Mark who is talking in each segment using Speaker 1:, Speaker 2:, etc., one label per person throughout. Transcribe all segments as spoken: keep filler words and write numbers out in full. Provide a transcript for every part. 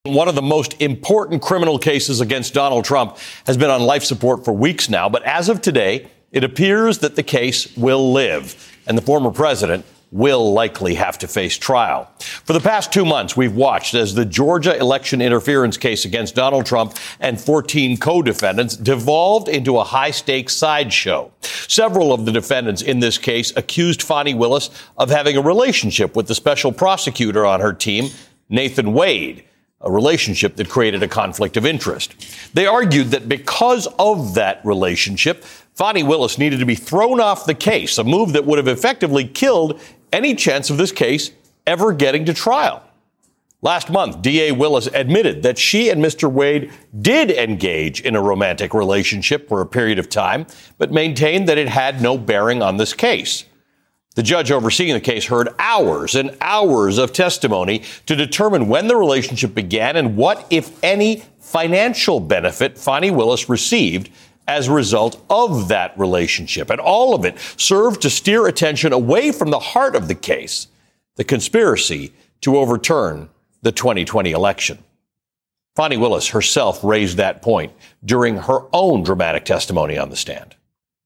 Speaker 1: One of the most important criminal cases against Donald Trump has been on life support for weeks now. But as of today, it appears that the case will live, and the former president will likely have to face trial. For the past two months, we've watched as the Georgia election interference case against Donald Trump and fourteen co-defendants devolved into a high-stakes sideshow. Several of the defendants in this case accused Fani Willis of having a relationship with the special prosecutor on her team, Nathan Wade, a relationship that created a conflict of interest. They argued that because of that relationship, Fani Willis needed to be thrown off the case, a move that would have effectively killed any chance of this case ever getting to trial. Last month, D A Willis admitted that she and Mister Wade did engage in a romantic relationship for a period of time, but maintained that it had no bearing on this case. The judge overseeing the case heard hours and hours of testimony to determine when the relationship began and what, if any, financial benefit Fani Willis received as a result of that relationship. And all of it served to steer attention away from the heart of the case, the conspiracy to overturn the twenty twenty election. Fani Willis herself raised that point during her own dramatic testimony on the stand.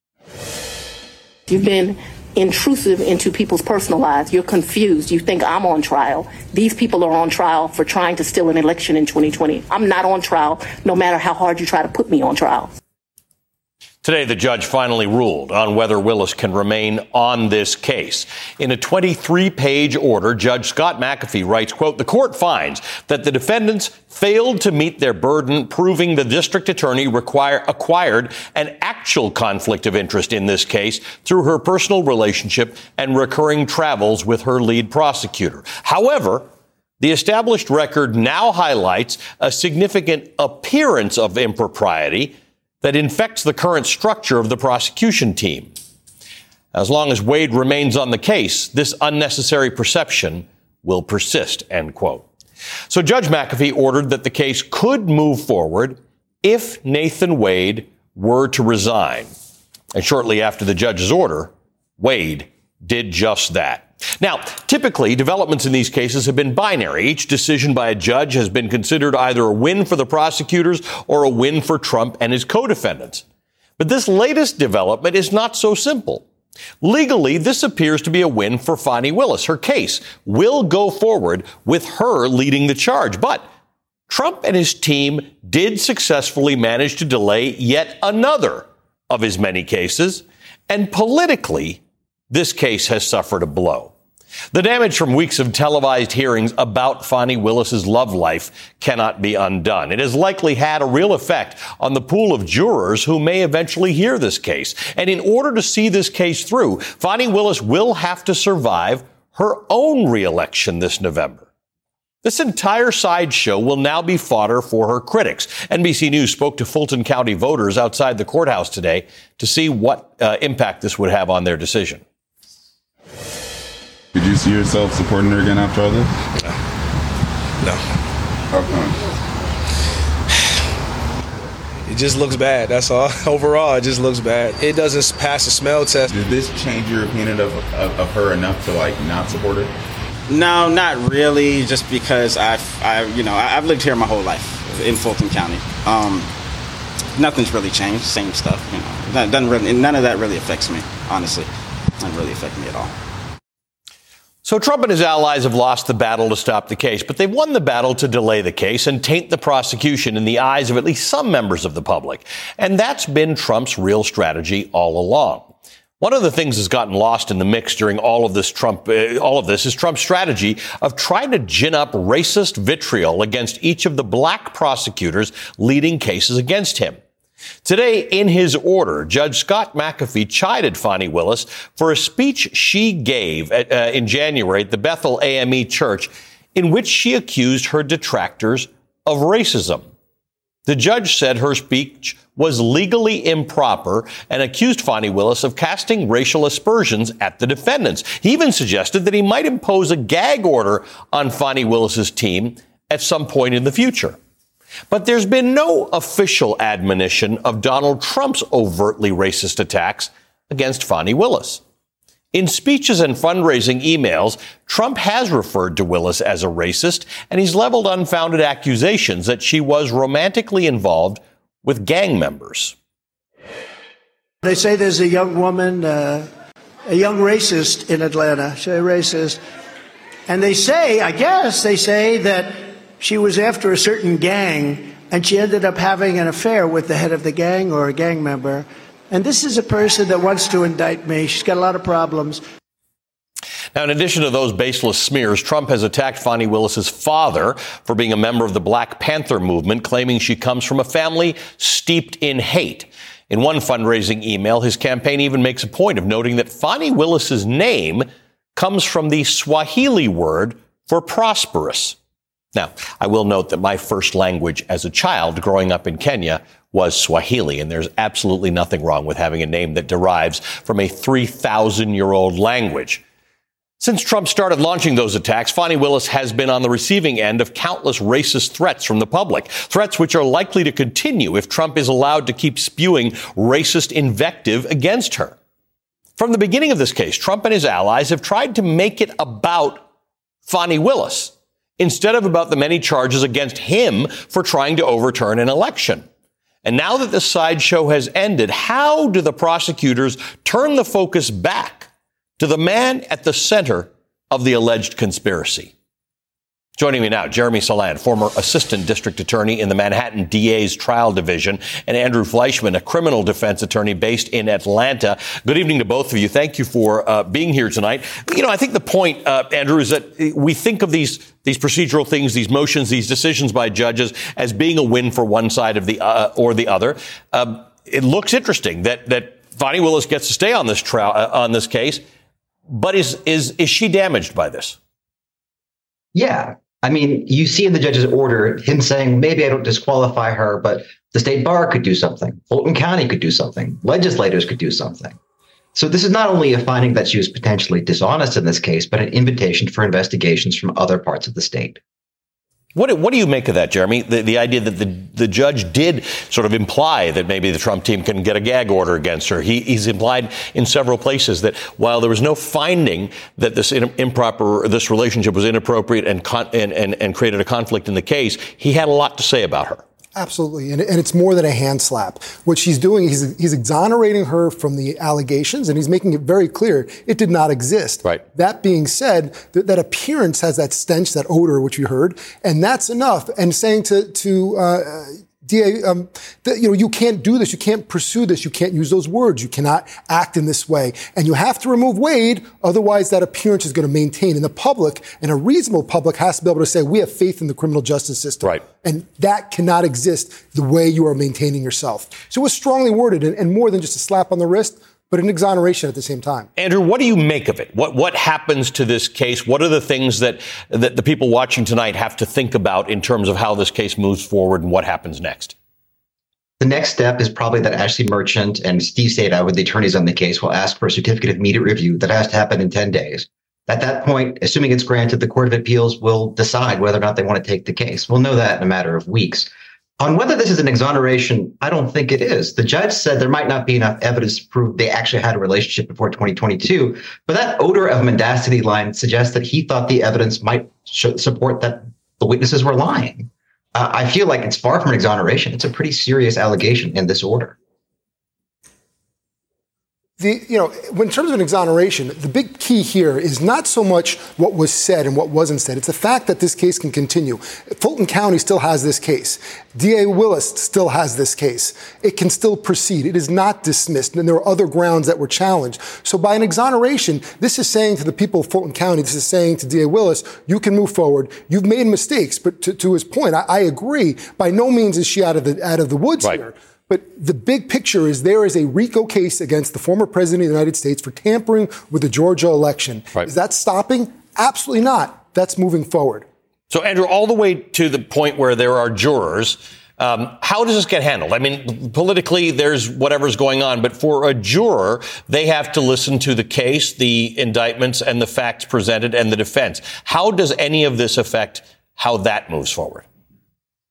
Speaker 2: You've been intrusive into people's personal lives. You're confused. You think I'm on trial. These people are on trial for trying to steal an election in twenty twenty. I'm not on trial, no matter how hard you try to put me on trial.
Speaker 1: Today, the judge finally ruled on whether Willis can remain on this case. In a twenty-three page order, Judge Scott McAfee writes, quote, "The court finds that the defendants failed to meet their burden, proving the district attorney require, acquired an actual conflict of interest in this case through her personal relationship and recurring travels with her lead prosecutor. However, the established record now highlights a significant appearance of impropriety that infects the current structure of the prosecution team. As long as Wade remains on the case, this unnecessary perception will persist," end quote. So Judge McAfee ordered that the case could move forward if Nathan Wade were to resign. And shortly after the judge's order, Wade did just that. Now, typically, developments in these cases have been binary. Each decision by a judge has been considered either a win for the prosecutors or a win for Trump and his co-defendants. But this latest development is not so simple. Legally, this appears to be a win for Fani Willis. Her case will go forward with her leading the charge. But Trump and his team did successfully manage to delay yet another of his many cases. And politically, this case has suffered a blow. The damage from weeks of televised hearings about Fani Willis's love life cannot be undone. It has likely had a real effect on the pool of jurors who may eventually hear this case. And in order to see this case through, Fani Willis will have to survive her own re-election this November. This entire sideshow will now be fodder for her critics. N B C News spoke to Fulton County voters outside the courthouse today to see what uh, impact this would have on their decision.
Speaker 3: Could you see yourself supporting her again after all this?
Speaker 4: No.
Speaker 3: How come?
Speaker 4: It just looks bad, that's all. Overall, it just looks bad. It doesn't pass the smell test.
Speaker 3: Did this change your opinion of, of, of her enough to, like, not support her?
Speaker 5: No, not really, just because I've, I, you know, I've lived here my whole life in Fulton County. Um, nothing's really changed, same stuff, you know. That doesn't really, none of that really affects me, honestly. Doesn't really affect me at all.
Speaker 1: So Trump and his allies have lost the battle to stop the case, but they've won the battle to delay the case and taint the prosecution in the eyes of at least some members of the public. And that's been Trump's real strategy all along. One of the things that's gotten lost in the mix during all of this Trump, uh, all of this is Trump's strategy of trying to gin up racist vitriol against each of the black prosecutors leading cases against him. Today, in his order, Judge Scott McAfee chided Fani Willis for a speech she gave at, uh, in January at the Bethel A M E Church, in which she accused her detractors of racism. The judge said her speech was legally improper and accused Fani Willis of casting racial aspersions at the defendants. He even suggested that he might impose a gag order on Fani Willis's team at some point in the future. But there's been no official admonition of Donald Trump's overtly racist attacks against Fani Willis. In speeches and fundraising emails, Trump has referred to Willis as a racist, and he's leveled unfounded accusations that she was romantically involved with gang members.
Speaker 6: They say there's a young woman, uh, a young racist in Atlanta. She's a racist. And they say, I guess, they say that she was after a certain gang, and she ended up having an affair with the head of the gang or a gang member. And this is a person that wants to indict me. She's got a lot of problems.
Speaker 1: Now, in addition to those baseless smears, Trump has attacked Fani Willis's father for being a member of the Black Panther movement, claiming she comes from a family steeped in hate. In one fundraising email, his campaign even makes a point of noting that Fani Willis's name comes from the Swahili word for prosperous. Now, I will note that my first language as a child growing up in Kenya was Swahili, and there's absolutely nothing wrong with having a name that derives from a three thousand year old language. Since Trump started launching those attacks, Fani Willis has been on the receiving end of countless racist threats from the public, threats which are likely to continue if Trump is allowed to keep spewing racist invective against her. From the beginning of this case, Trump and his allies have tried to make it about Fani Willis instead of about the many charges against him for trying to overturn an election. And now that the sideshow has ended, how do the prosecutors turn the focus back to the man at the center of the alleged conspiracy? Joining me now, Jeremy Saland, former assistant district attorney in the Manhattan D A's trial division, and Andrew Fleischman, a criminal defense attorney based in Atlanta. Good evening to both of you. Thank you for uh, being here tonight. You know, I think the point, uh, Andrew, is that we think of these these procedural things, these motions, these decisions by judges as being a win for one side of the uh, or the other. Um, it looks interesting that that Fani Willis gets to stay on this trial uh, on this case, but is is is she damaged by this?
Speaker 7: Yeah. I mean, you see in the judge's order him saying, maybe I don't disqualify her, but the state bar could do something. Fulton County could do something. Legislators could do something. So this is not only a finding that she was potentially dishonest in this case, but an invitation for investigations from other parts of the state.
Speaker 1: What, what do you make of that, Jeremy? The, the idea that the, the judge did sort of imply that maybe the Trump team can get a gag order against her. He, he's implied in several places that while there was no finding that this in, improper, this relationship was inappropriate and, con, and, and, and created a conflict in the case, he had a lot to say about her.
Speaker 8: Absolutely. And, and it's more than a hand slap. What she's doing, he's, he's exonerating her from the allegations, and he's making it very clear it did not exist.
Speaker 1: Right.
Speaker 8: That being said, th- that appearance has that stench, that odor, which we heard, and that's enough. And saying to, to, uh, D A, um, that, you know, you can't do this. You can't pursue this. You can't use those words. You cannot act in this way. And you have to remove Wade. Otherwise, that appearance is going to maintain. And the public, and a reasonable public, has to be able to say, we have faith in the criminal justice system.
Speaker 1: Right.
Speaker 8: And that cannot exist the way you are maintaining yourself. So it was strongly worded, and, and more than just a slap on the wrist, but an exoneration at the same time.
Speaker 1: Andrew, what do you make of it? What what happens to this case? What are the things that, that the people watching tonight have to think about in terms of how this case moves forward and what happens next?
Speaker 7: The next step is probably that Ashley Merchant and Steve Sada, with the attorneys on the case, will ask for a certificate of immediate review that has to happen in ten days. At that point, assuming it's granted, the Court of Appeals will decide whether or not they want to take the case. We'll know that in a matter of weeks. On whether this is an exoneration, I don't think it is. The judge said there might not be enough evidence to prove they actually had a relationship before twenty twenty-two, but that odor of mendacity line suggests that he thought the evidence might support that the witnesses were lying. Uh, I feel like it's far from an exoneration. It's a pretty serious allegation in this order.
Speaker 8: The, you know, in terms of an exoneration, the big key here is not so much what was said and what wasn't said. It's the fact that this case can continue. Fulton County still has this case. D A Willis still has this case. It can still proceed. It is not dismissed. And there are other grounds that were challenged. So by an exoneration, this is saying to the people of Fulton County, this is saying to D A Willis, you can move forward. You've made mistakes. But to, to his point, I, I agree. By no means is she out of the, out of the woods
Speaker 1: right.
Speaker 8: here. But the big picture is there is a RICO case against the former president of the United States for tampering with the Georgia election. Right. Is that stopping? Absolutely not. That's moving forward.
Speaker 1: So, Andrew, all the way to the point where there are jurors, um, how does this get handled? I mean, politically, there's whatever's going on. But for a juror, they have to listen to the case, the indictments, and the facts presented, and the defense. How does any of this affect how that moves forward?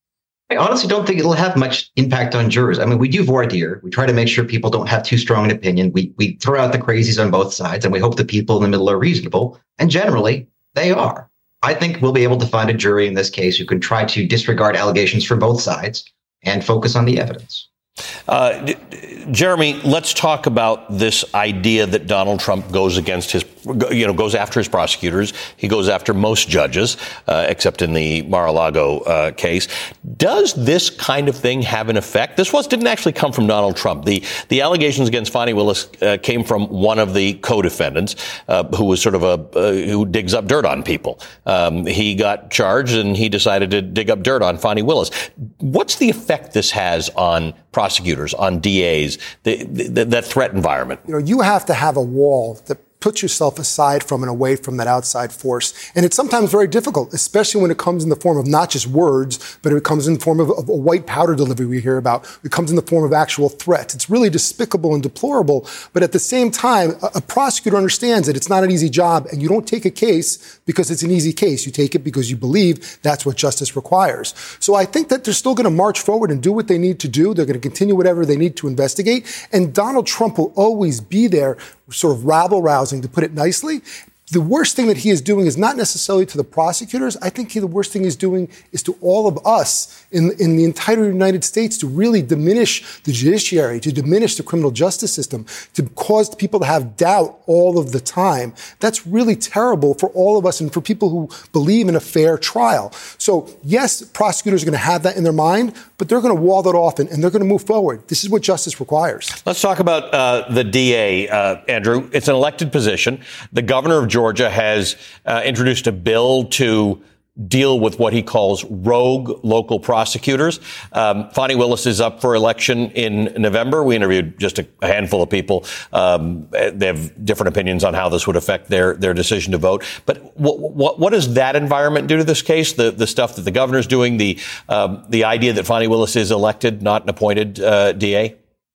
Speaker 7: I honestly don't think it'll have much impact on jurors. I mean, we do voir dire. We try to make sure people don't have too strong an opinion. We we throw out the crazies on both sides, and we hope the people in the middle are reasonable. And generally, they are. I think we'll be able to find a jury in this case who can try to disregard allegations from both sides and focus on the evidence.
Speaker 1: Uh, Jeremy, let's talk about this idea that Donald Trump goes against his, you know, goes after his prosecutors. He goes after most judges, uh, except in the Mar-a-Lago uh, case. Does this kind of thing have an effect? This was didn't actually come from Donald Trump. The the allegations against Fani Willis uh, came from one of the co-defendants, uh, who was sort of a uh, who digs up dirt on people. Um, he got charged, and he decided to dig up dirt on Fani Willis. What's the effect this has on prosecutors, on D As, the, the, that threat environment?
Speaker 8: You know, you have to have a wall that puts yourself aside from and away from that outside force. And it's sometimes very difficult, especially when it comes in the form of not just words, but it comes in the form of, of a white powder delivery we hear about. It comes in the form of actual threats. It's really despicable and deplorable. But at the same time, a, a prosecutor understands that it's not an easy job, and you don't take a case because it's an easy case. You take it because you believe that's what justice requires. So I think that they're still going to march forward and do what they need to do. They're going to continue whatever they need to investigate. And Donald Trump will always be there, sort of rabble-rousing, to put it nicely. The worst thing that he is doing is not necessarily to the prosecutors. I think he, the worst thing he's doing is to all of us in, in the entire United States, to really diminish the judiciary, to diminish the criminal justice system, to cause people to have doubt all of the time. That's really terrible for all of us and for people who believe in a fair trial. So, yes, prosecutors are going to have that in their mind, but they're going to wall that off and, and they're going to move forward. This is what justice requires.
Speaker 1: Let's talk about uh, the D A, uh, Andrew. It's an elected position. The governor of Georgia has uh, introduced a bill to deal with what he calls rogue local prosecutors. Um, Fani Willis is up for election in November. We interviewed just a, a handful of people. Um, they have different opinions on how this would affect their, their decision to vote. But what, what, what does that environment do to this case? The, the stuff that the governor's doing, the, um, the idea that Fani Willis is elected, not an appointed uh, D A?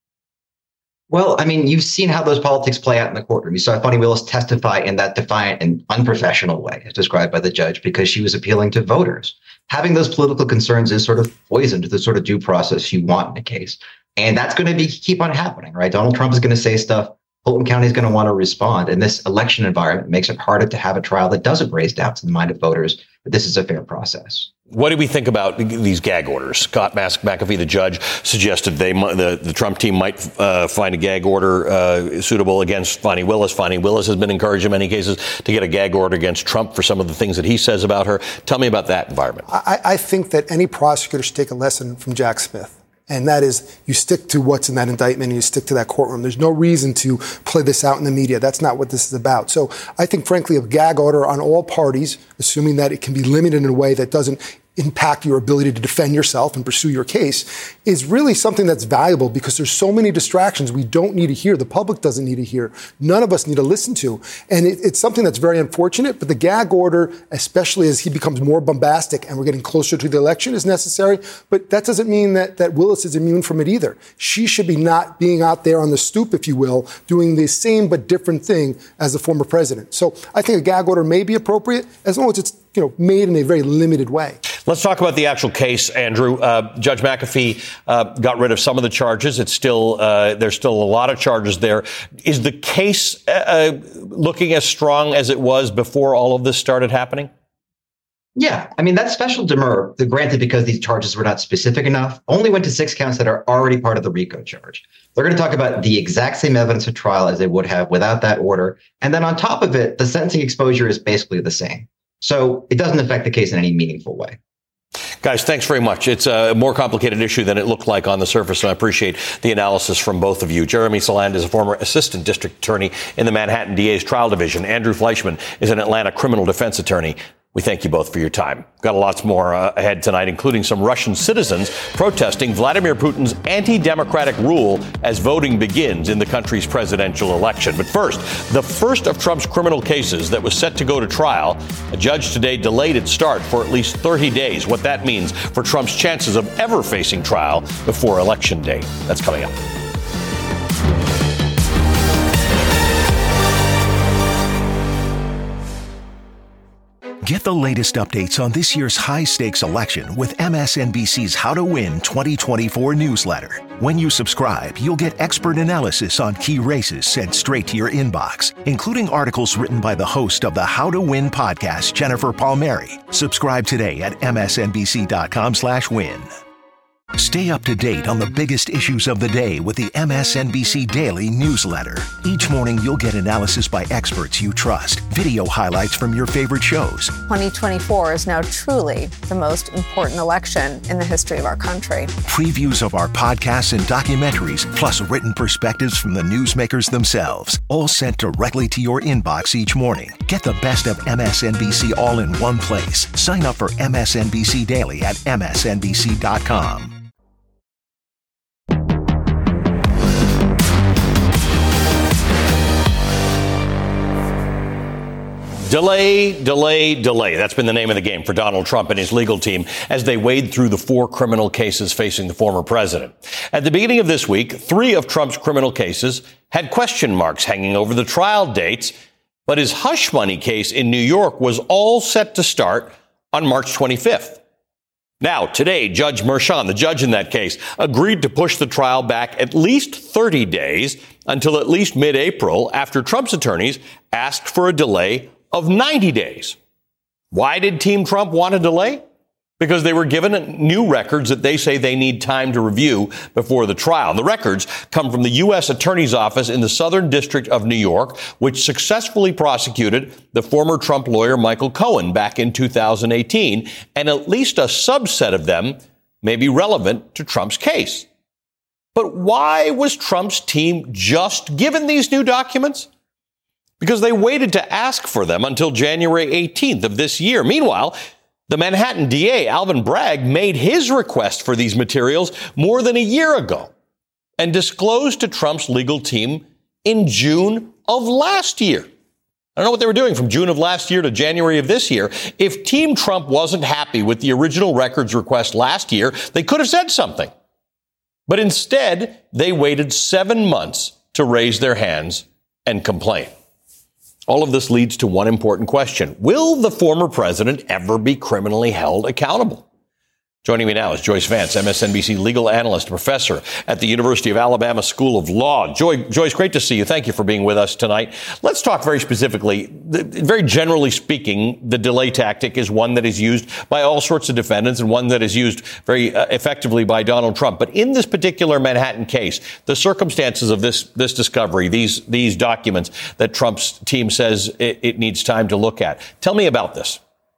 Speaker 7: Well, I mean, you've seen how those politics play out in the courtroom. You saw Fani Willis testify in that defiant and unprofessional way, as described by the judge, because she was appealing to voters. Having those political concerns is sort of poison to the sort of due process you want in a case. And that's going to be keep on happening, right? Donald Trump is going to say stuff. Fulton County is going to want to respond. And this election environment makes it harder to have a trial that doesn't raise doubts in the mind of voters that this is a fair process.
Speaker 1: What do we think about these gag orders? Scott McAfee, the judge, suggested they the, the Trump team might uh, find a gag order uh, suitable against Fani Willis. Fani Willis has been encouraged in many cases to get a gag order against Trump for some of the things that he says about her. Tell me about that environment.
Speaker 8: I, I think that any prosecutor should take a lesson from Jack Smith. And that is, you stick to what's in that indictment and you stick to that courtroom. There's no reason to play this out in the media. That's not what this is about. So I think, frankly, a gag order on all parties, assuming that it can be limited in a way that doesn't impact your ability to defend yourself and pursue your case, is really something that's valuable because there's so many distractions we don't need to hear. The public doesn't need to hear. None of us need to listen to. And it, it's something that's very unfortunate, but the gag order, especially as he becomes more bombastic and we're getting closer to the election, is necessary. But that doesn't mean that, that Willis is immune from it either. She should be not being out there on the stoop, if you will, doing the same but different thing as the former president. So I think a gag order may be appropriate as long as it's, you know, made in a very limited way.
Speaker 1: Let's talk about the actual case, Andrew. Uh, Judge McAfee uh, got rid of some of the charges. It's still uh, there's still a lot of charges there. Is the case uh, looking as strong as it was before all of this started happening?
Speaker 7: Yeah, I mean, that special demur, the granted because these charges were not specific enough, only went to six counts that are already part of the RICO charge. They're going to talk about the exact same evidence at trial as they would have without that order. And then on top of it, the sentencing exposure is basically the same. So it doesn't affect the case in any meaningful way.
Speaker 1: Guys, thanks very much. It's a more complicated issue than it looked like on the surface, and I appreciate the analysis from both of you. Jeremy Saland is a former assistant district attorney in the Manhattan D A's trial division. Andrew Fleischman is an Atlanta criminal defense attorney. We thank you both for your time. Got lots more uh, ahead tonight, including some Russian citizens protesting Vladimir Putin's anti-democratic rule as voting begins in the country's presidential election. But first, the first of Trump's criminal cases that was set to go to trial, a judge today delayed its start for at least thirty days. What that means for Trump's chances of ever facing trial before Election Day. That's coming up.
Speaker 9: Get the latest updates on this year's high-stakes election with M S N B C's How to Win twenty twenty-four newsletter. When you subscribe, you'll get expert analysis on key races sent straight to your inbox, including articles written by the host of the How to Win podcast, Jennifer Palmieri. Subscribe today at M S N B C dot com slash win. Stay up to date on the biggest issues of the day with the M S N B C Daily newsletter. Each morning, you'll get analysis by experts you trust, video highlights from your favorite shows.
Speaker 10: twenty twenty-four is now truly the most important election in the history of our country.
Speaker 9: Previews of our podcasts and documentaries, plus written perspectives from the newsmakers themselves, all sent directly to your inbox each morning. Get the best of M S N B C all in one place. Sign up for M S N B C Daily at M S N B C dot com.
Speaker 1: Delay, delay, delay. That's been the name of the game for Donald Trump and his legal team as they wade through the four criminal cases facing the former president. At the beginning of this week, three of Trump's criminal cases had question marks hanging over the trial dates, but his hush money case in New York was all set to start on March twenty-fifth. Now, today, Judge Merchan, the judge in that case, agreed to push the trial back at least thirty days until at least mid-April after Trump's attorneys asked for a delay of ninety days. Why did Team Trump want a delay? Because they were given new records that they say they need time to review before the trial. The records come from the U S Attorney's Office in the Southern District of New York, which successfully prosecuted the former Trump lawyer Michael Cohen back in two thousand eighteen, and at least a subset of them may be relevant to Trump's case. But why was Trump's team just given these new documents? Because they waited to ask for them until January eighteenth of this year. Meanwhile, the Manhattan D A, Alvin Bragg, made his request for these materials more than a year ago and disclosed to Trump's legal team in June of last year. I don't know what they were doing from June of last year to January of this year. If Team Trump wasn't happy with the original records request last year, they could have said something. But instead, they waited seven months to raise their hands and complain. All of this leads to one important question. Will the former president ever be criminally held accountable? Joining me now is Joyce Vance, M S N B C legal analyst, professor at the University of Alabama School of Law. Joy, Joyce, great to see you. Thank you for being with us tonight. Let's talk very specifically. Very generally speaking, the delay tactic is one that is used by all sorts of defendants and one that is used very uh, effectively by Donald Trump. But in this particular Manhattan case, the circumstances of this this discovery, these these documents that Trump's team says it, it needs time to look at. Tell me about this.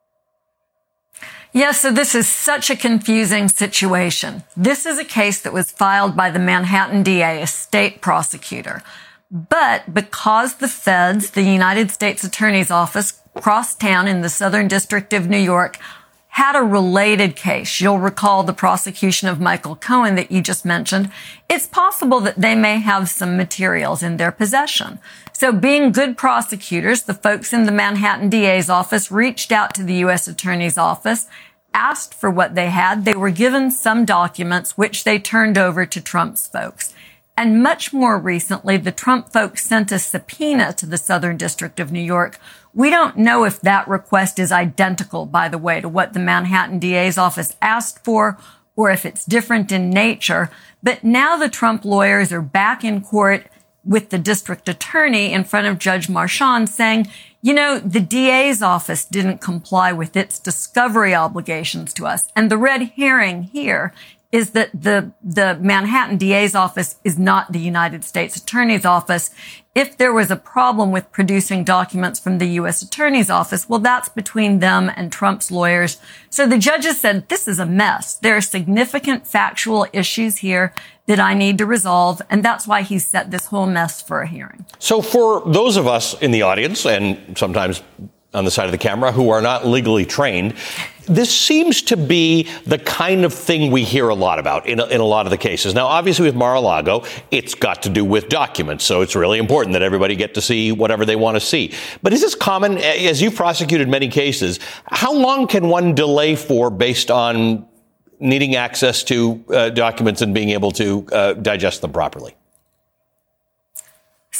Speaker 11: Yes, so this is such a confusing situation. This is a case that was filed by the Manhattan D A, a state prosecutor. But because the feds, the United States Attorney's Office, cross town in the Southern District of New York, had a related case. You'll recall the prosecution of Michael Cohen that you just mentioned. It's possible that they may have some materials in their possession. So being good prosecutors, the folks in the Manhattan D A's office reached out to the U S Attorney's Office, asked for what they had. They were given some documents, which they turned over to Trump's folks. And much more recently, the Trump folks sent a subpoena to the Southern District of New York. We don't know if that request is identical, by the way, to what the Manhattan D A's office asked for, or if it's different in nature. But now the Trump lawyers are back in court with the district attorney in front of Judge Merchan saying, you know, the D A's office didn't comply with its discovery obligations to us. And the red herring here is that the, the Manhattan D A's office is not the United States Attorney's Office. If there was a problem with producing documents from the U S Attorney's Office, well, that's between them and Trump's lawyers. So the judges said, this is a mess. There are significant factual issues here that I need to resolve, and that's why he set this whole mess for a hearing.
Speaker 1: So for those of us in the audience, and sometimes on the side of the camera, who are not legally trained, this seems to be the kind of thing we hear a lot about in a, in a lot of the cases. Now, obviously, with Mar-a-Lago, it's got to do with documents, so it's really important that everybody get to see whatever they want to see. But is this common? As you've prosecuted many cases, how long can one delay for based on needing access to uh, documents and being able to uh, digest them properly?
Speaker 11: So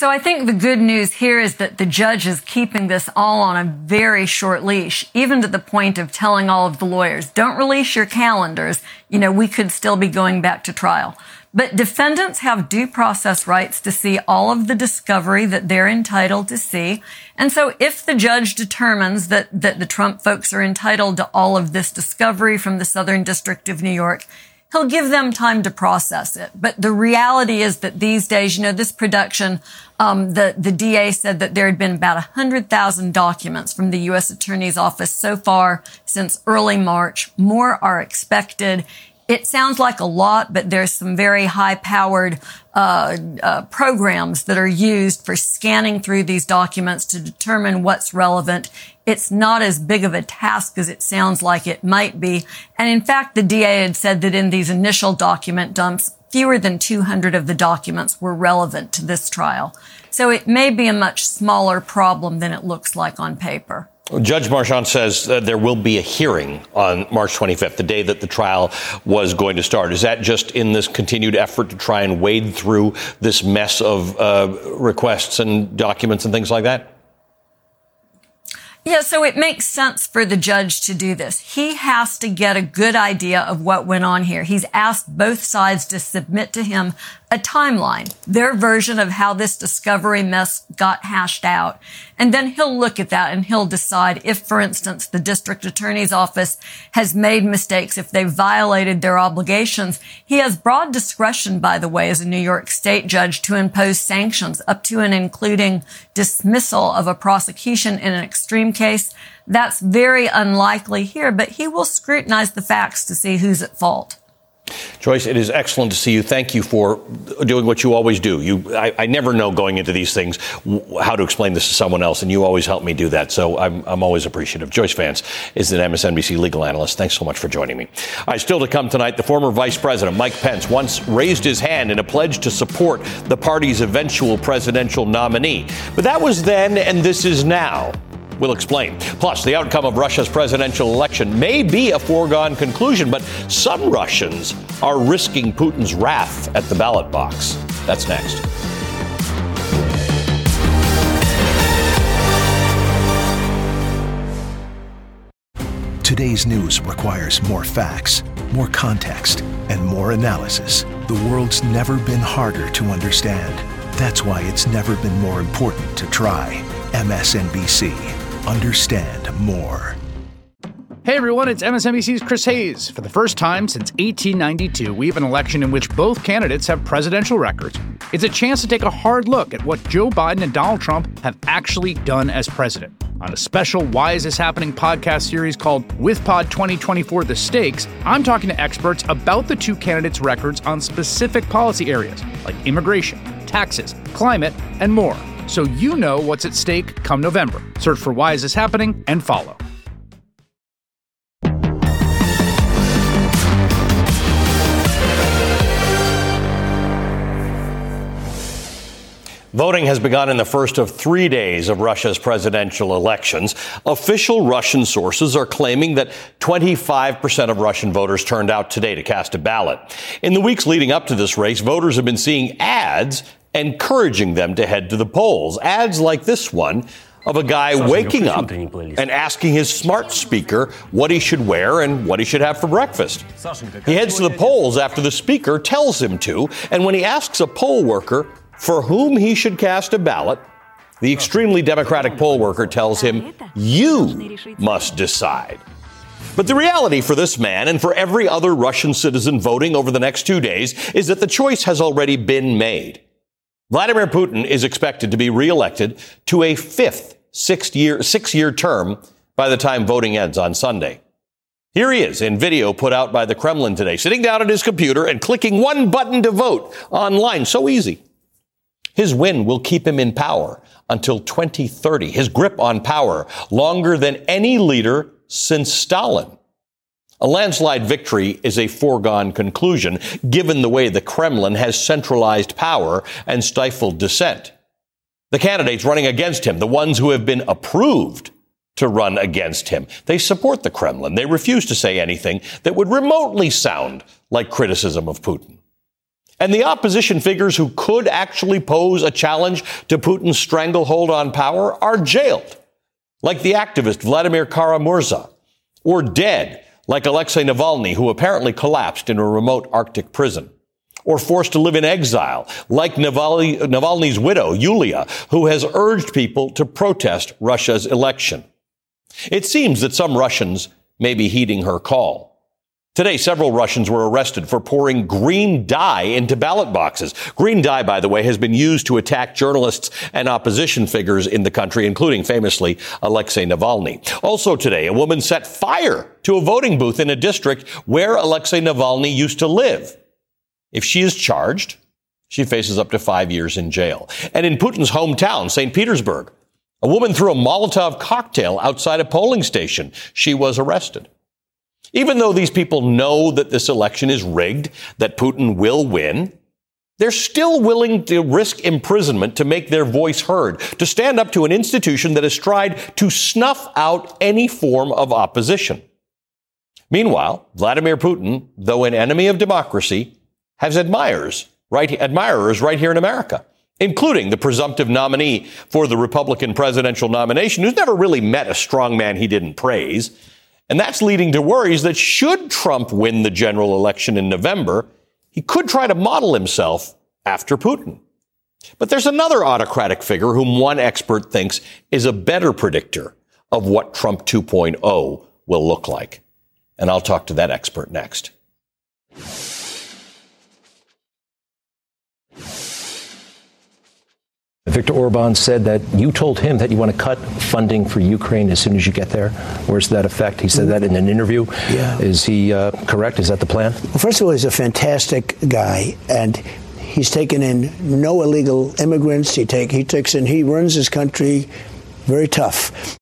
Speaker 11: So I think the good news here is that the judge is keeping this all on a very short leash, even to the point of telling all of the lawyers, don't release your calendars. You know, we could still be going back to trial. But defendants have due process rights to see all of the discovery that they're entitled to see. And so if the judge determines that, that the Trump folks are entitled to all of this discovery from the Southern District of New York, he'll give them time to process it. But the reality is that these days, you know, this production, um, the, the D A said that there had been about one hundred thousand documents from the U S Attorney's Office so far since early March. More are expected. It sounds like a lot, but there's some very high-powered uh, uh programs that are used for scanning through these documents to determine what's relevant. It's not as big of a task as it sounds like it might be. And in fact, the D A had said that in these initial document dumps, fewer than two hundred of the documents were relevant to this trial. So it may be a much smaller problem than it looks like on paper.
Speaker 1: Judge Marchant says uh, there will be a hearing on March twenty-fifth, the day that the trial was going to start. Is that just in this continued effort to try and wade through this mess of uh, requests and documents and things like that?
Speaker 11: Yeah, so it makes sense for the judge to do this. He has to get a good idea of what went on here. He's asked both sides to submit to him a timeline, their version of how this discovery mess got hashed out. And then he'll look at that and he'll decide if, for instance, the district attorney's office has made mistakes, if they violated their obligations. He has broad discretion, by the way, as a New York State judge to impose sanctions up to and including dismissal of a prosecution in an extreme case. That's very unlikely here, but he will scrutinize the facts to see who's at fault.
Speaker 1: Joyce, it is excellent to see you. Thank you for doing what you always do. You, I, I never know going into these things how to explain this to someone else, and you always help me do that. So I'm, I'm always appreciative. Joyce Vance is an M S N B C legal analyst. Thanks so much for joining me. All right, still to come tonight, the former Vice President Mike Pence once raised his hand in a pledge to support the party's eventual presidential nominee. But that was then, and this is now. We'll explain. Plus, the outcome of Russia's presidential election may be a foregone conclusion, but some Russians are risking Putin's wrath at the ballot box. That's next.
Speaker 9: Today's news requires more facts, more context, and more analysis. The world's never been harder to understand. That's why it's never been more important to try. M S N B C. Understand more.
Speaker 12: Hey everyone, it's M S N B C's Chris Hayes. For the first time since eighteen ninety-two, we have an election in which both candidates have presidential records. It's a chance to take a hard look at what Joe Biden and Donald Trump have actually done as president. On a special Why Is This Happening podcast series called WithPod twenty twenty-four The Stakes, I'm talking to experts about the two candidates' records on specific policy areas like immigration, taxes, climate, and more. So you know what's at stake come November. Search for Why Is This Happening and follow.
Speaker 1: Voting has begun in the first of three days of Russia's presidential elections. Official Russian sources are claiming that twenty-five percent of Russian voters turned out today to cast a ballot. In the weeks leading up to this race, voters have been seeing ads encouraging them to head to the polls. Ads like this one of a guy waking up and asking his smart speaker what he should wear and what he should have for breakfast. He heads to the polls after the speaker tells him to, and when he asks a poll worker for whom he should cast a ballot, the extremely democratic poll worker tells him, "You must decide." But the reality for this man and for every other Russian citizen voting over the next two days is that the choice has already been made. Vladimir Putin is expected to be reelected to a fifth six-year, six-year term by the time voting ends on Sunday. Here he is in video put out by the Kremlin today, sitting down at his computer and clicking one button to vote online. So easy. His win will keep him in power until twenty thirty. His grip on power longer than any leader since Stalin. A landslide victory is a foregone conclusion, given the way the Kremlin has centralized power and stifled dissent. The candidates running against him, the ones who have been approved to run against him, they support the Kremlin. They refuse to say anything that would remotely sound like criticism of Putin. And the opposition figures who could actually pose a challenge to Putin's stranglehold on power are jailed, like the activist Vladimir Kara-Murza, or dead, like Alexei Navalny, who apparently collapsed in a remote Arctic prison, or forced to live in exile, like Navalny, Navalny's widow, Yulia, who has urged people to protest Russia's election. It seems that some Russians may be heeding her call. Today, several Russians were arrested for pouring green dye into ballot boxes. Green dye, by the way, has been used to attack journalists and opposition figures in the country, including famously Alexei Navalny. Also today, a woman set fire to a voting booth in a district where Alexei Navalny used to live. If she is charged, she faces up to five years in jail. And in Putin's hometown, Saint Petersburg, a woman threw a Molotov cocktail outside a polling station. She was arrested. Even though these people know that this election is rigged, that Putin will win, they're still willing to risk imprisonment to make their voice heard, to stand up to an institution that has tried to snuff out any form of opposition. Meanwhile, Vladimir Putin, though an enemy of democracy, has admirers right, admirers right here in America, including the presumptive nominee for the Republican presidential nomination, who's never really met a strong man he didn't praise. And that's leading to worries that should Trump win the general election in November, he could try to model himself after Putin. But there's another autocratic figure whom one expert thinks is a better predictor of what Trump two point oh will look like. And I'll talk to that expert next.
Speaker 13: Viktor Orban said that you told him that you want to cut funding for Ukraine as soon as you get there. Where's that effect? He said that in an interview.
Speaker 14: Yeah.
Speaker 13: Is he uh, correct? Is that the plan?
Speaker 14: Well, first of all, he's a fantastic guy, and he's taken in no illegal immigrants. He take he takes in he runs his country very tough.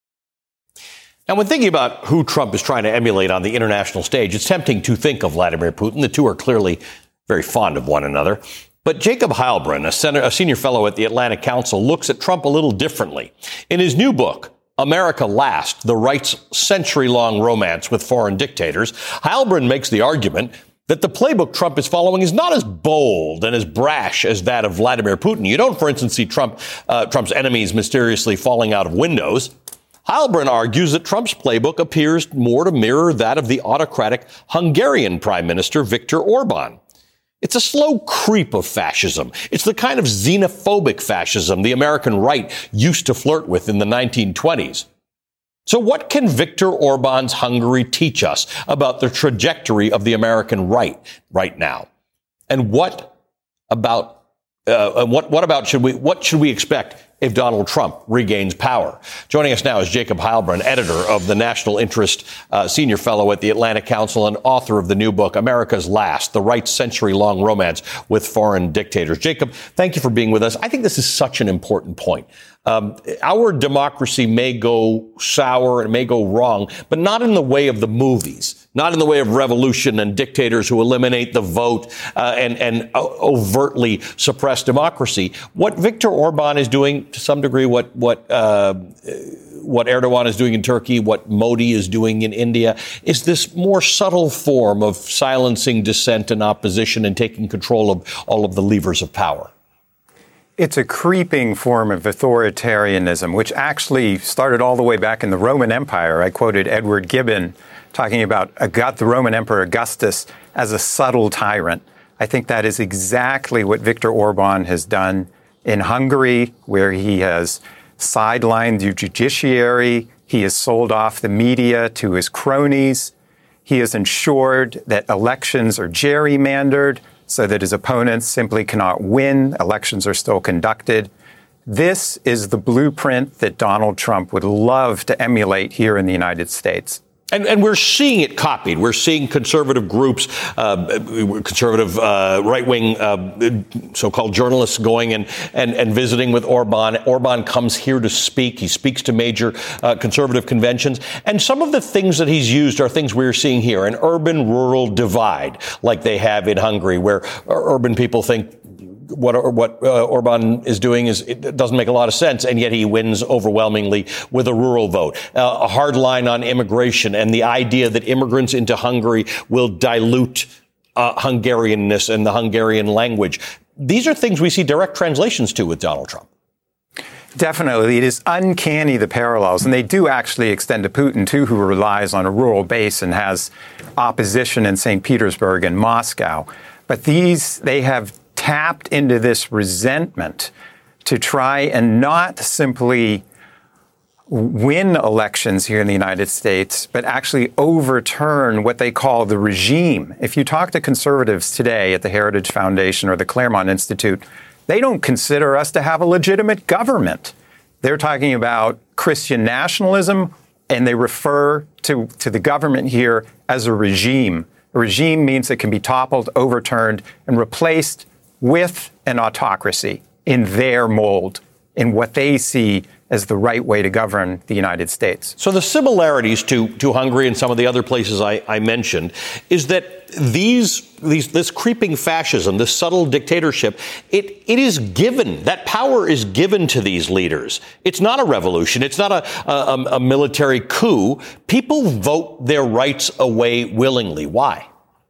Speaker 1: Now, when thinking about who Trump is trying to emulate on the international stage, it's tempting to think of Vladimir Putin. The two are clearly very fond of one another. But Jacob Heilbrunn, a, sen- a senior fellow at the Atlantic Council, looks at Trump a little differently. In his new book, America Last, the Right's Century-Long Romance with Foreign Dictators, Heilbrunn makes the argument that the playbook Trump is following is not as bold and as brash as that of Vladimir Putin. You don't, for instance, see Trump, uh, Trump's enemies mysteriously falling out of windows. Heilbrunn argues that Trump's playbook appears more to mirror that of the autocratic Hungarian Prime Minister Viktor Orban. It's a slow creep of fascism. It's the kind of xenophobic fascism the American right used to flirt with in the nineteen twenties. So what can Viktor Orban's Hungary teach us about the trajectory of the American right right now? And what about uh, what what about should we what should we expect if Donald Trump regains power? Joining us now is Jacob Heilbrunn, editor of the National Interest, uh, senior fellow at the Atlantic Council, and author of the new book, America's Last, the Right's Century-Long Romance with Foreign Dictators. Jacob, thank you for being with us. I think this is such an important point. Um, our democracy may go sour and may go wrong, but not in the way of the movies, not in the way of revolution and dictators who eliminate the vote uh, and, and overtly suppress democracy. What Viktor Orban is doing, to some degree, what what uh, what Erdogan is doing in Turkey, what Modi is doing in India, is this more subtle form of silencing dissent and opposition and taking control of all of the levers of power.
Speaker 15: It's a creeping form of authoritarianism, which actually started all the way back in the Roman Empire. I quoted Edward Gibbon talking about the Roman Emperor Augustus as a subtle tyrant. I think that is exactly what Viktor Orban has done in Hungary, where he has sidelined the judiciary. He has sold off the media to his cronies. He has ensured that elections are gerrymandered, so that his opponents simply cannot win. Elections are still conducted. This is the blueprint that Donald Trump would love to emulate here in the United States.
Speaker 1: And, and we're seeing it copied. We're seeing conservative groups, uh, conservative uh, right-wing uh, so-called journalists going and, and, and visiting with Orban. Orban comes here to speak. He speaks to major uh, conservative conventions. And some of the things that he's used are things we're seeing here, an urban-rural divide like they have in Hungary, where urban people think what what uh, Orban is doing is it doesn't make a lot of sense, and yet he wins overwhelmingly with a rural vote. Uh, a hard line on immigration and the idea that immigrants into Hungary will dilute uh, Hungarianness and the Hungarian language. These are things we see direct translations to with Donald Trump.
Speaker 15: Definitely. It is uncanny, the parallels. And they do actually extend to Putin, too, who relies on a rural base and has opposition in Saint Petersburg and Moscow. But these, they have tapped into this resentment to try and not simply win elections here in the United States, but actually overturn what they call the regime. If you talk to conservatives today at the Heritage Foundation or the Claremont Institute, they don't consider us to have a legitimate government. They're talking about Christian nationalism, and they refer to, to the government here as a regime. A regime means it can be toppled, overturned, and replaced with an autocracy in their mold, in what they see as the right way to govern the United States.
Speaker 1: So the similarities to, to Hungary and some of the other places I, I mentioned is that these, these, this creeping fascism, this subtle dictatorship, it, it is given, that power is given to these leaders. It's not a revolution. It's not a, a, a military coup. People vote their rights away willingly. Why?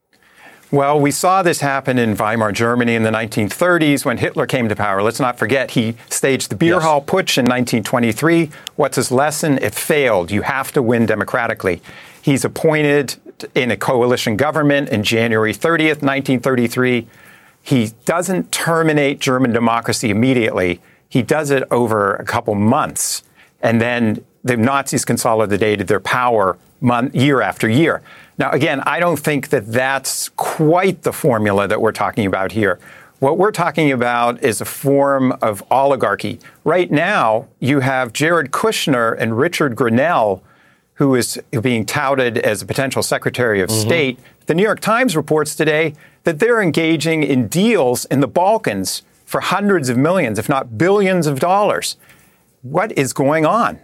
Speaker 15: Well, we saw this happen in Weimar Germany in the nineteen thirties when Hitler came to power. Let's not forget he staged the Beer yes. Hall Putsch in nineteen twenty-three. What's his lesson? It failed. You have to win democratically. He's appointed in a coalition government in January thirtieth, nineteen thirty-three. He doesn't terminate German democracy immediately. He does it over a couple months. And then the Nazis consolidated their power month, year after year. Now, again, I don't think that that's quite the formula that we're talking about here. What we're talking about is a form of oligarchy. Right now, you have Jared Kushner and Richard Grenell, who is being touted as a potential Secretary of mm-hmm. State. The New York Times reports today that they're engaging in deals in the Balkans for hundreds of millions, if not billions of dollars. What is going on?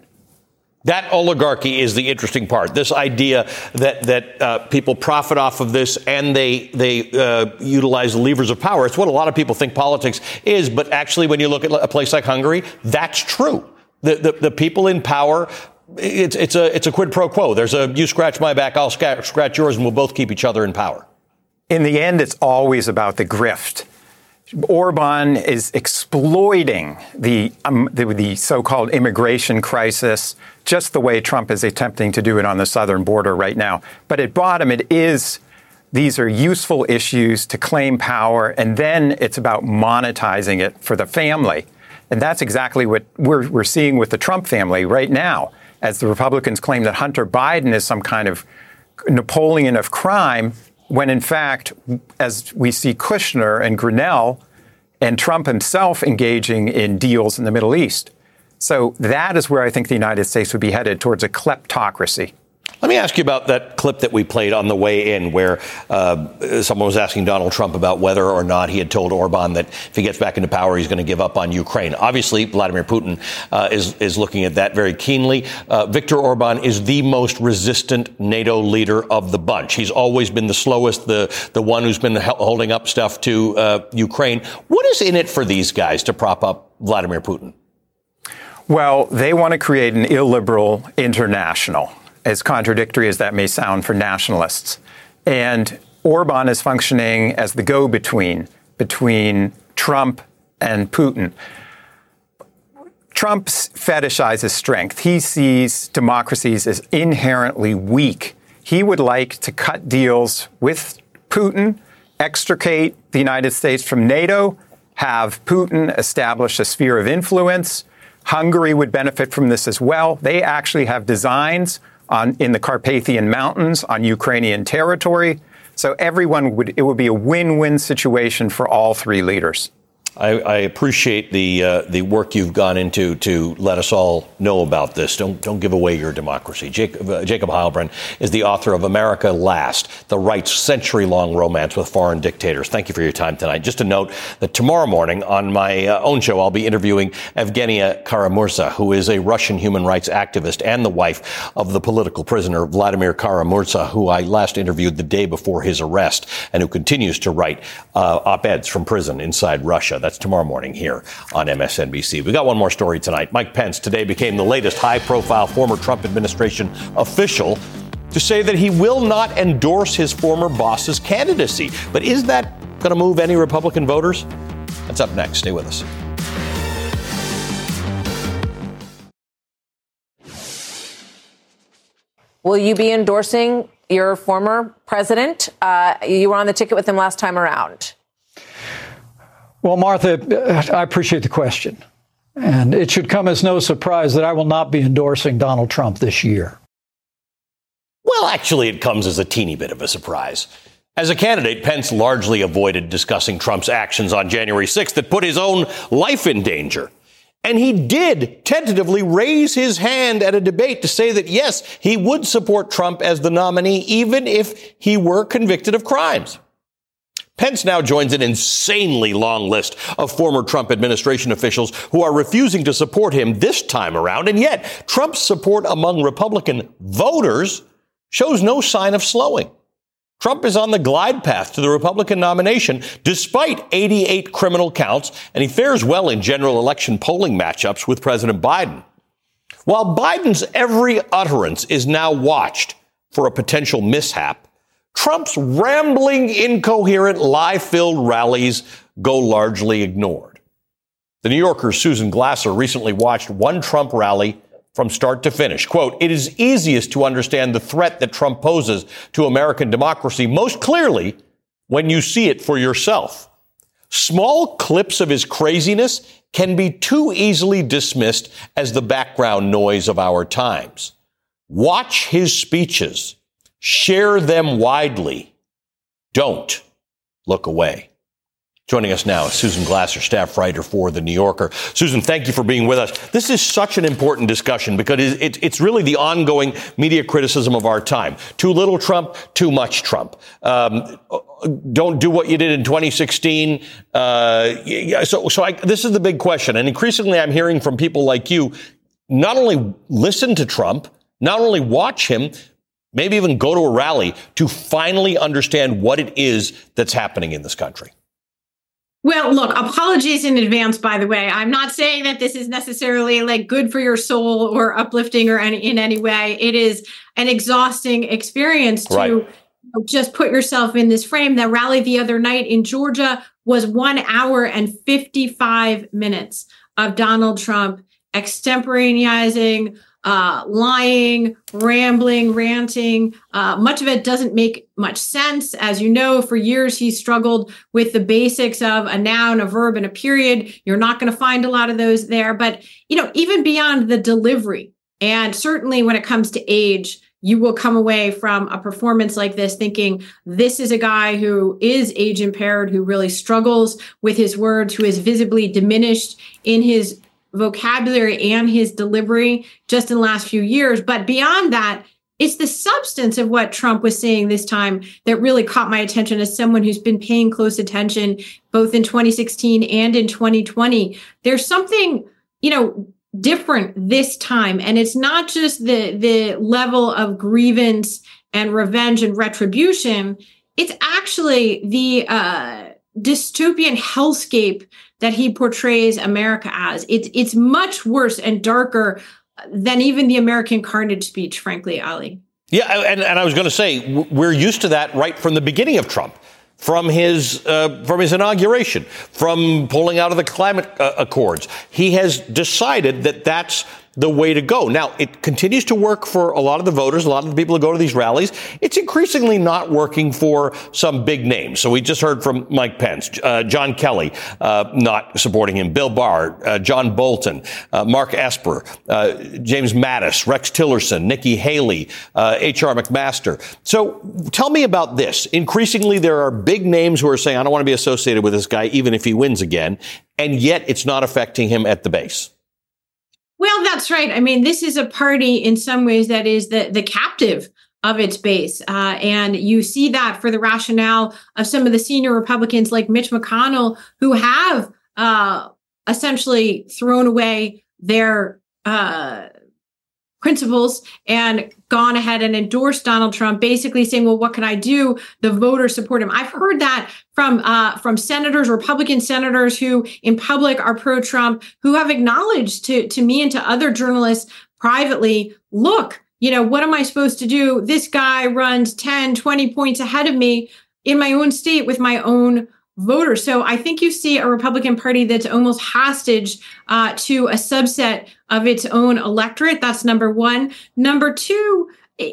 Speaker 1: That oligarchy is the interesting part. This idea that that uh, people profit off of this and they they uh, utilize the levers of power. It's what a lot of people think politics is. But actually, when you look at a place like Hungary, that's true. The the, the people in power, it's it's a it's a quid pro quo. There's a you scratch my back, I'll sc- scratch yours, and we'll both keep each other in power.
Speaker 15: In the end, it's always about the grift. Orban is exploiting the, um, the the so-called immigration crisis, just the way Trump is attempting to do it on the southern border right now. But at bottom, it is these are useful issues to claim power, and then it's about monetizing it for the family. And that's exactly what we're we're seeing with the Trump family right now, as the Republicans claim that Hunter Biden is some kind of Napoleon of crime, when in fact, as we see Kushner and Grenell and Trump himself engaging in deals in the Middle East. So that is where I think the United States would be headed, towards a kleptocracy.
Speaker 1: Let me ask you about that clip that we played on the way in, where uh, someone was asking Donald Trump about whether or not he had told Orban that if he gets back into power, he's going to give up on Ukraine. Obviously, Vladimir Putin uh, is, is looking at that very keenly. Uh, Viktor Orban is the most resistant NATO leader of the bunch. He's always been the slowest, the, the one who's been holding up stuff to uh, Ukraine. What is in it for these guys to prop up Vladimir Putin?
Speaker 15: Well, they want to create an illiberal international, as contradictory as that may sound for nationalists. And Orban is functioning as the go-between between Trump and Putin. Trump fetishizes strength. He sees democracies as inherently weak. He would like to cut deals with Putin, extricate the United States from NATO, have Putin establish a sphere of influence. Hungary would benefit from this as well. They actually have designs on in the Carpathian Mountains on Ukrainian territory. So everyone would, it would be a win-win situation for all three leaders.
Speaker 1: I, I appreciate the uh, the work you've gone into to let us all know about this. Don't don't give away your democracy. Jacob, uh, Jacob Heilbrunn is the author of America Last, the right's century-long romance with foreign dictators. Thank you for your time tonight. Just a note that tomorrow morning on my uh, own show, I'll be interviewing Evgenia Kara-Murza, who is a Russian human rights activist and the wife of the political prisoner Vladimir Kara-Murza, who I last interviewed the day before his arrest and who continues to write uh, op-eds from prison inside Russia. That's tomorrow morning here on M S N B C. We got one more story tonight. Mike Pence today became the latest high-profile former Trump administration official to say that he will not endorse his former boss's candidacy. But is that going to move any Republican voters? That's up next. Stay with us.
Speaker 16: Will you be endorsing your former president? Uh, you were on the ticket with him last time around.
Speaker 17: Well, Martha, I appreciate the question. And it should come as no surprise that I will not be endorsing Donald Trump this year.
Speaker 1: Well, actually, it comes as a teeny bit of a surprise. As a candidate, Pence largely avoided discussing Trump's actions on January sixth that put his own life in danger. And he did tentatively raise his hand at a debate to say that, yes, he would support Trump as the nominee, even if he were convicted of crimes. Pence now joins an insanely long list of former Trump administration officials who are refusing to support him this time around. And yet, Trump's support among Republican voters shows no sign of slowing. Trump is on the glide path to the Republican nomination despite eighty-eight criminal counts, and he fares well in general election polling matchups with President Biden. While Biden's every utterance is now watched for a potential mishap, Trump's rambling, incoherent, lie-filled rallies go largely ignored. The New Yorker's Susan Glasser recently watched one Trump rally from start to finish. Quote, "It is easiest to understand the threat that Trump poses to American democracy most clearly when you see it for yourself. Small clips of his craziness can be too easily dismissed as the background noise of our times. Watch his speeches. Share them widely. Don't look away." Joining us now is Susan Glasser, staff writer for The New Yorker. Susan, thank you for being with us. This is such an important discussion because it's really the ongoing media criticism of our time. Too little Trump, too much Trump. Um, don't do what you did in twenty sixteen. Uh, so so I, this is the big question. And increasingly, I'm hearing from people like you, not only listen to Trump, not only watch him, maybe even go to a rally to finally understand what it is that's happening in this country.
Speaker 18: Well, look, apologies in advance, by the way. I'm not saying that this is necessarily like good for your soul or uplifting or any, in any way. It is an exhausting experience to right. just put yourself in this frame. That rally the other night in Georgia was one hour and fifty-five minutes of Donald Trump extemporaneizing, uh, lying, rambling, ranting. Uh, much of it doesn't make much sense. As you know, for years, he struggled with the basics of a noun, a verb, and a period. You're not going to find a lot of those there. But, you know, even beyond the delivery, and certainly when it comes to age, you will come away from a performance like this thinking this is a guy who is age impaired, who really struggles with his words, who is visibly diminished in his vocabulary and his delivery just in the last few years. But beyond that, it's the substance of what Trump was saying this time that really caught my attention as someone who's been paying close attention both in twenty sixteen and in twenty twenty. There's something, you know, different this time. And it's not just the, the level of grievance and revenge and retribution. It's actually the uh, dystopian hellscape that he portrays America as. It's it's much worse and darker than even the American Carnage speech, frankly, Ali.
Speaker 1: Yeah, and, and I was going to say, we're used to that right from the beginning of Trump, from his uh, from his inauguration, from pulling out of the climate uh, accords. He has decided that that's the way to go. Now, it continues to work for a lot of the voters, a lot of the people who go to these rallies. It's increasingly not working for some big names. So we just heard from Mike Pence, uh, John Kelly, uh, not supporting him, Bill Barr, uh, John Bolton, uh, Mark Esper, uh, James Mattis, Rex Tillerson, Nikki Haley, uh, H R McMaster. So tell me about this. Increasingly, there are big names who are saying, I don't want to be associated with this guy, even if he wins again. And yet it's not affecting him at the base.
Speaker 18: Well, that's right. I mean, this is a party in some ways that is the, the captive of its base. Uh, and you see that for the rationale of some of the senior Republicans like Mitch McConnell, who have uh, essentially thrown away their uh, principles and gone ahead and endorsed Donald Trump, basically saying, well, what can I do? The voters support him. I've heard that from uh, from senators, Republican senators who in public are pro-Trump, who have acknowledged to, to me and to other journalists privately, look, you know, what am I supposed to do? This guy runs ten, twenty points ahead of me in my own state with my own voters. So I think you see a Republican Party that's almost hostage uh, to a subset of its own electorate. That's number one. Number two,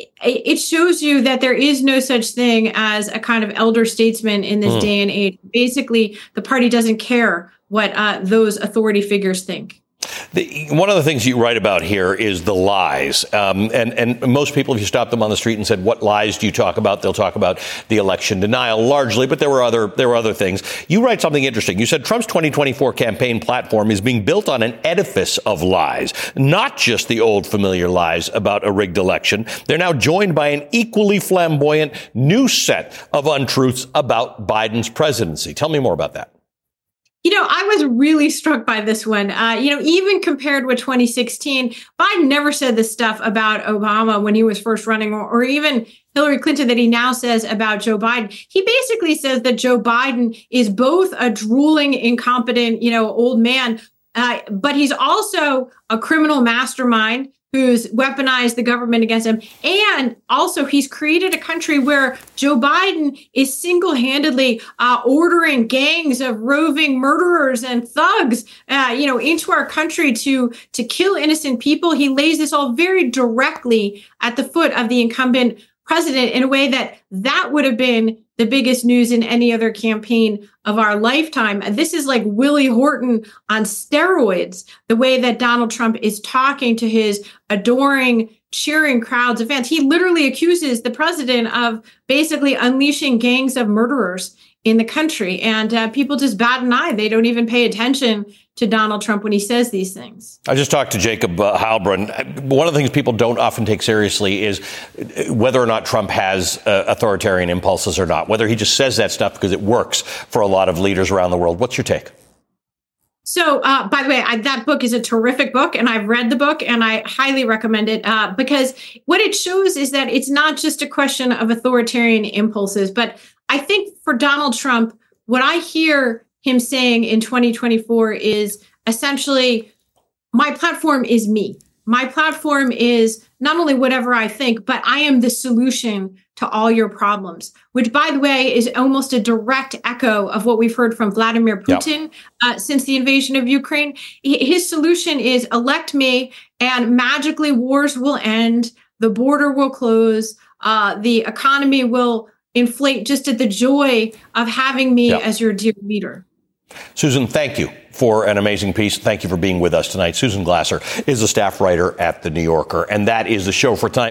Speaker 18: it shows you that there is no such thing as a kind of elder statesman in this mm. day and age. Basically, the party doesn't care what uh, those authority figures think.
Speaker 1: The, one of the things you write about here is the lies. Um, and, and most people, if you stop them on the street and said, what lies do you talk about? They'll talk about the election denial largely, but there were other there were other things. You write something interesting. You said Trump's twenty twenty-four campaign platform is being built on an edifice of lies, not just the old familiar lies about a rigged election. They're now joined by an equally flamboyant new set of untruths about Biden's presidency. Tell me more about that.
Speaker 18: You know, I was really struck by this one. Uh, you know, even compared with twenty sixteen, Biden never said the stuff about Obama when he was first running, or, or even Hillary Clinton that he now says about Joe Biden. He basically says that Joe Biden is both a drooling, incompetent, you know, old man, uh, but he's also a criminal mastermind who's weaponized the government against him. And also he's created a country where Joe Biden is single-handedly uh, ordering gangs of roving murderers and thugs, uh, you know, into our country to, to kill innocent people. He lays this all very directly at the foot of the incumbent president in a way that that would have been the biggest news in any other campaign of our lifetime. This is like Willie Horton on steroids, the way that Donald Trump is talking to his adoring, cheering crowds of fans. He literally accuses the president of basically unleashing gangs of murderers in the country. And uh, people just bat an eye. They don't even pay attention to Donald Trump when he says these things.
Speaker 1: I just talked to Jacob uh, Heilbrunn. One of the things people don't often take seriously is whether or not Trump has uh, authoritarian impulses or not, whether he just says that stuff because it works for a lot of leaders around the world. What's your take?
Speaker 18: So, uh, by the way, I, that book is a terrific book, and I've read the book, and I highly recommend it uh, because what it shows is that it's not just a question of authoritarian impulses, but I think for Donald Trump, what I hear him saying in twenty twenty-four is essentially, my platform is me. My platform is not only whatever I think, but I am the solution to all your problems, which, by the way, is almost a direct echo of what we've heard from Vladimir Putin yep. uh, since the invasion of Ukraine. His solution is elect me and magically wars will end, the border will close, uh, the economy will inflate just at the joy of having me yep. as your dear leader.
Speaker 1: Susan, thank you for an amazing piece. Thank you for being with us tonight. Susan Glasser is a staff writer at The New Yorker, and that is the show for tonight.